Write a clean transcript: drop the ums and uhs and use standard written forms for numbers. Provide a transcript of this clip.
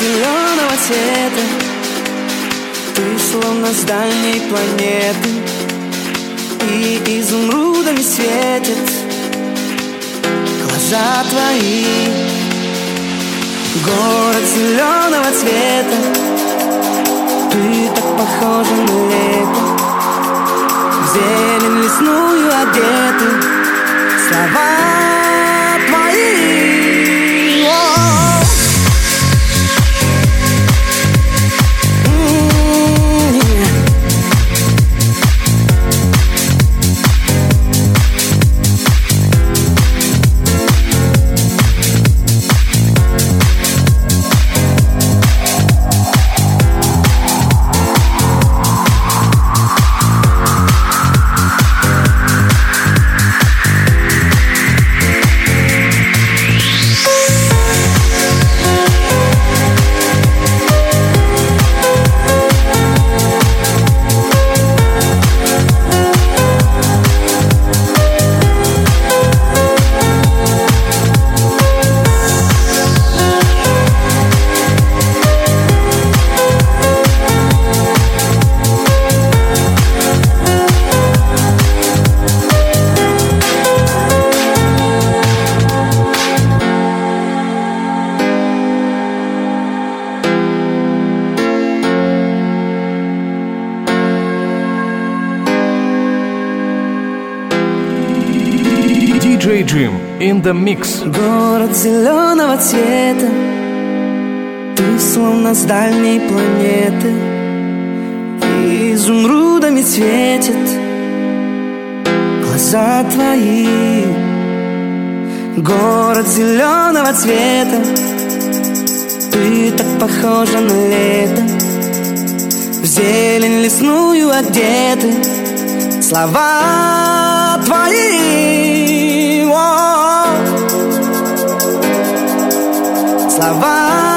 зеленого цвета, ты словно с дальней планеты, и изумрудами светят глаза твои. Город зеленого цвета, ты так похожа на лето, в зелень лесную одеты слова твои. DJ Jim in the mix. Город зеленого цвета, ты словно с дальней планеты, и изумрудами светят глаза твои. Город зеленого цвета, ты так похожа на лето, в зелень лесную одеты слова твои. Слова